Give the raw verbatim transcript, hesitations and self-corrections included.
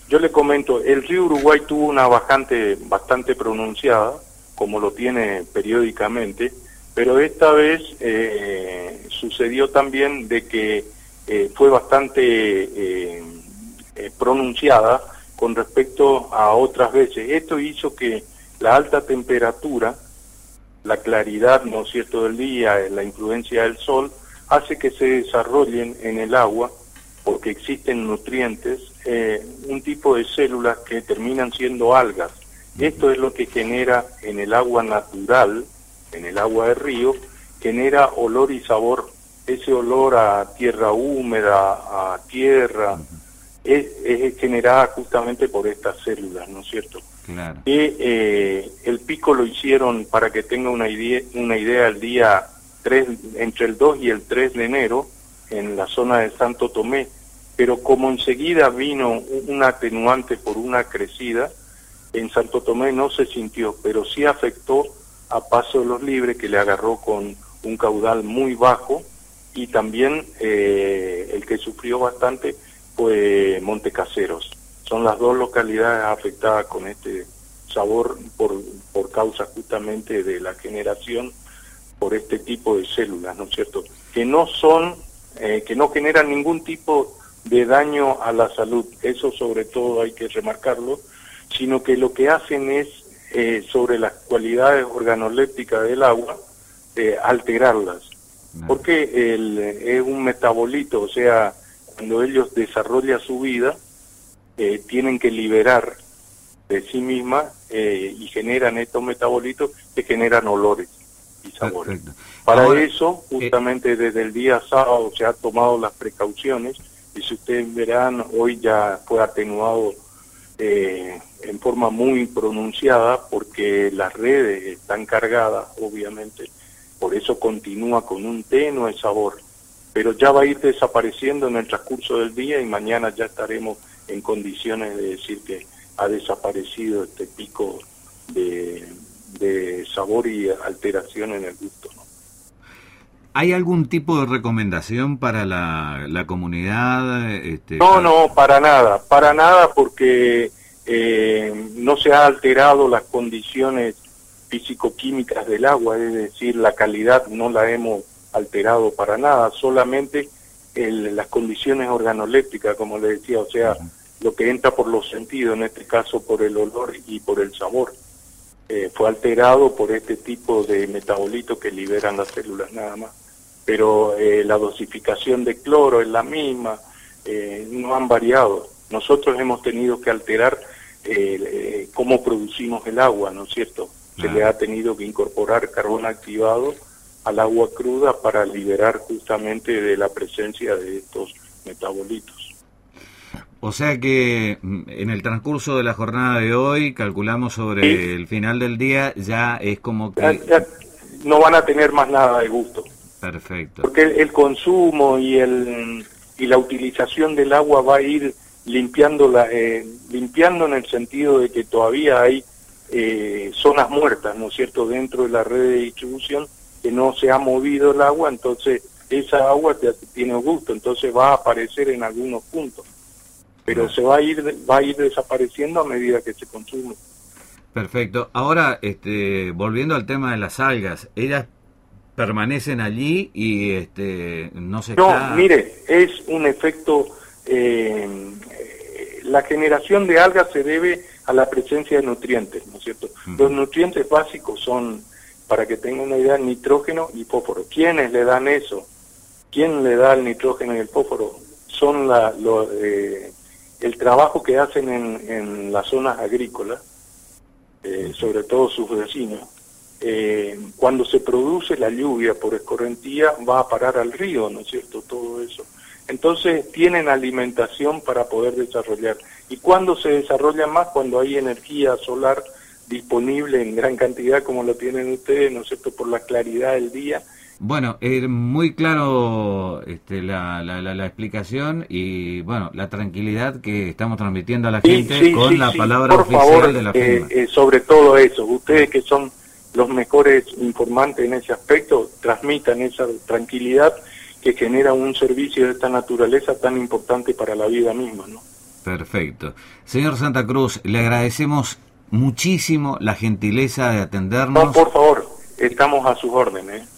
Yo le comento, el río Uruguay tuvo una bajante bastante pronunciada, como lo tiene periódicamente, pero esta vez eh, sucedió también de que eh, fue bastante eh, eh, pronunciada con respecto a otras veces. Esto hizo que la alta temperatura, la claridad, ¿no es cierto?, del día, la influencia del sol, hace que se desarrollen en el agua, porque existen nutrientes, eh, un tipo de células que terminan siendo algas. Esto es lo que genera en el agua natural, en el agua de río, genera olor y sabor. Ese olor a tierra húmeda, a tierra, es, es generada justamente por estas células, ¿no es cierto? Claro. Que eh, el pico lo hicieron, para que tenga una idea, una idea el día tres, entre el dos y el tres de enero, en la zona de Santo Tomé, pero como enseguida vino un atenuante por una crecida, en Santo Tomé no se sintió, pero sí afectó a Paso de los Libres, que le agarró con un caudal muy bajo, y también eh, el que sufrió bastante fue Montecaseros. Son las dos localidades afectadas con este sabor por, por causa justamente de la generación por este tipo de células, ¿no es cierto?, que no son, eh, que no generan ningún tipo de daño a la salud, eso sobre todo hay que remarcarlo, sino que lo que hacen es, eh, sobre las cualidades organolépticas del agua, eh, alterarlas, no. porque el, es un metabolito, o sea, cuando ellos desarrollan su vida, eh, tienen que liberar de sí misma eh, y generan estos metabolitos que generan olores y sabores. Perfecto. Para Ahora, eso, justamente eh... desde el día sábado se ha tomado las precauciones, y si ustedes verán, hoy ya fue atenuado eh, en forma muy pronunciada, porque las redes están cargadas, obviamente, por eso continúa con un tenue sabor, pero ya va a ir desapareciendo en el transcurso del día, y mañana ya estaremos en condiciones de decir que ha desaparecido este pico de, de sabor y alteración en el gusto, ¿no? ¿Hay algún tipo de recomendación para la, la comunidad? Este, no, no, para nada, para nada, porque eh, no se ha alterado las condiciones físico-químicas del agua, es decir, la calidad no la hemos alterado para nada, solamente el, las condiciones organolépticas, como le decía, o sea, uh-huh. lo que entra por los sentidos, en este caso por el olor y por el sabor, eh, fue alterado por este tipo de metabolitos que liberan las células nada más. Pero eh, la dosificación de cloro es la misma, eh, no han variado. Nosotros hemos tenido que alterar eh, eh, cómo producimos el agua, ¿no es cierto? Se ah. le ha tenido que incorporar carbón activado al agua cruda para liberar justamente de la presencia de estos metabolitos. O sea que en el transcurso de la jornada de hoy, calculamos sobre sí. el final del día, ya es como que... Ya, ya no van a tener más nada de gusto. Perfecto. Porque el, el consumo y el y la utilización del agua va a ir limpiando la eh, limpiando en el sentido de que todavía hay eh, zonas muertas, ¿no es cierto?, dentro de la red de distribución, que no se ha movido el agua, entonces esa agua te, tiene gusto, entonces va a aparecer en algunos puntos, pero se va a ir va a ir desapareciendo a medida que se consume. Perfecto. Ahora, este, volviendo al tema de las algas, ellas permanecen allí y este no se no está... mire, es un efecto eh, la generación de algas se debe a la presencia de nutrientes, ¿no es cierto? Uh-huh. Los nutrientes básicos son, para que tengan una idea, nitrógeno y fósforo. ¿Quiénes le dan eso? ¿Quién le da el nitrógeno y el fósforo? Son la, lo, eh, el trabajo que hacen en, en las zonas agrícolas, eh, sobre todo sus vecinos. Eh, cuando se produce la lluvia por escorrentía va a parar al río, ¿no es cierto?, todo eso. Entonces tienen alimentación para poder desarrollar. ¿Y cuándo se desarrolla más? Cuando hay energía solar disponible en gran cantidad, como lo tienen ustedes, ¿no es cierto?, por la claridad del día. Bueno, es muy claro este, la, la, la, la explicación y, bueno, la tranquilidad que estamos transmitiendo a la gente sí, sí, con sí, la sí. palabra por oficial favor, de la eh, firma. Eh, sobre todo eso, ustedes que son los mejores informantes en ese aspecto, transmitan esa tranquilidad que genera un servicio de esta naturaleza tan importante para la vida misma, ¿no? Perfecto. Señor Santa Cruz, le agradecemos muchísimo la gentileza de atendernos. No, por favor, estamos a sus órdenes.